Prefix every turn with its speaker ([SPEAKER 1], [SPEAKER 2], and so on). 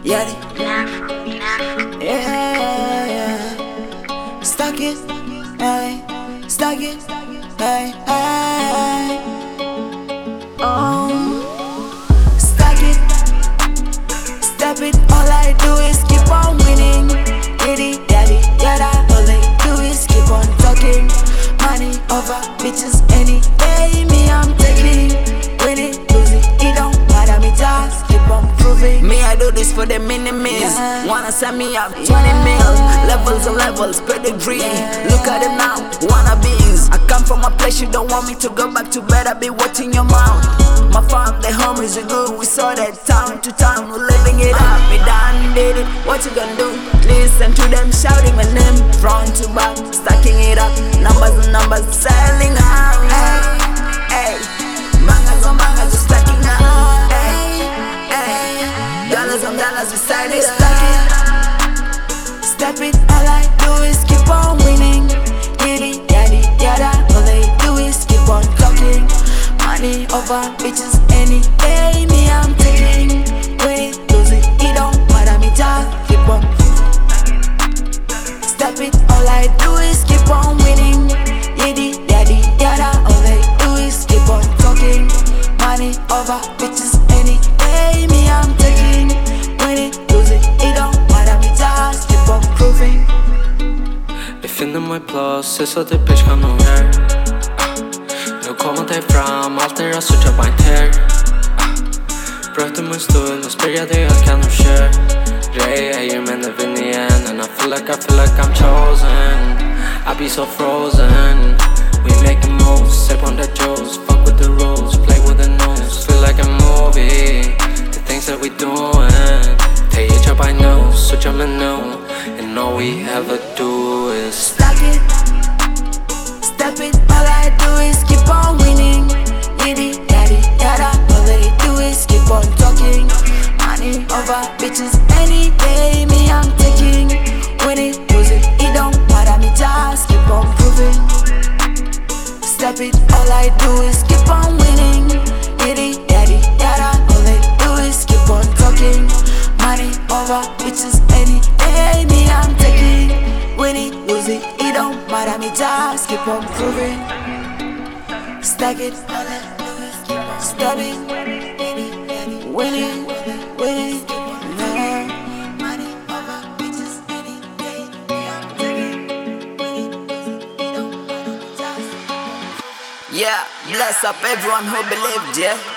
[SPEAKER 1] Yeti. Yeah. Stuck it, hey. Stuck it, hey, hey. Stuck it. Step it, all I do is keep on winning. Yeti, yeti, yada. All I do is keep on talking. Money over bitches any day. Me, I'm taking. Winning, losing, it don't matter. Me just keep on proving.
[SPEAKER 2] Me, I do this for the mini-meals.
[SPEAKER 1] Yeah.
[SPEAKER 2] Wanna send me up 20 mil. Levels of levels, pedigree. Look at them now, wannabes. I come from a place you don't want me to go back to bed. I be watching your mouth. My fam, the homies are good. We saw that time to time, we're living it up. We done did it, what you gonna do? Listen to them shouting my name, front to back, stacking it up. Numbers and numbers, selling out. Hey, bangers on bangers, we're stacking up. Hey, dollars on dollars, we sign it up.
[SPEAKER 1] Step it, all I do is keep on winning. Yitty, yaddy, yada. All they do is keep on talking. Money over bitches any day. Me, I'm taking. Win it, lose it, it don't matter. Me just keep on. Step it, all I do is keep on winning. Yitty, yaddy, yada. All they do is keep on talking. Money over bitches any day. Me, I'm taking. Win it, lose it, it don't matter. Me just keep on proving.
[SPEAKER 3] Vi finner mig plats, jeg så det bitch kan nå her. Nu kommer det fram, allt är så jag bara inte här. Bröt min stund och spyrja det allt kan nu ske. Ray, jag men det vinner igen. And I feel like I'm chosen. I be so frozen. We making moves, sip on the juice. Fuck with the rules, play with the nose. Feel like a movie, the things that we doing. Take each up I know, so I'm a no. And all we ever do is
[SPEAKER 1] Stack it, step it, all I do is keep on winning. Yitty, yaddy, yada. All they do is keep on talking. Money over bitches any day. Me, I'm taking. Win it, lose it, it don't matter. Me just keep on proving. Step it, all I do is keep on winning. Yitty, yaddy, yada. All they do is keep on talking. Money over bitches any day. Me, I'm taking. Win it, lose it, it don't matter. Me just keep on proving. Stack it, step it, win it, win it. Money over bitches any day. Me, I'm taking. Win it, lose it, it don't matter. Me just.
[SPEAKER 2] Yeah, bless up everyone who believed, yeah.